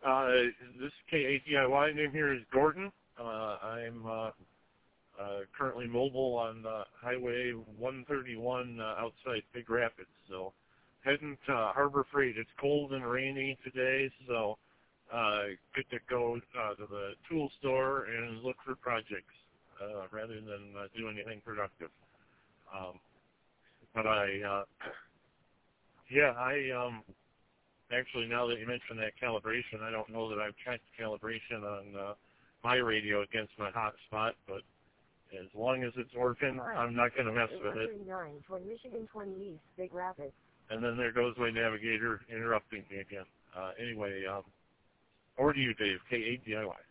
This is KADIY. Name here is Gordon. I'm currently mobile on Highway 131 outside Big Rapids. So heading to Harbor Freight. It's cold and rainy today, so good to go to the tool store and look for projects rather than do anything productive. But actually, now that you mentioned that calibration, I don't know that I've checked calibration on my radio against my hotspot, but as long as it's working, I'm not going to mess with it. Michigan 20 East, Big Rapids. And then there goes my navigator interrupting me again. Anyway, over to you, Dave, KADIY.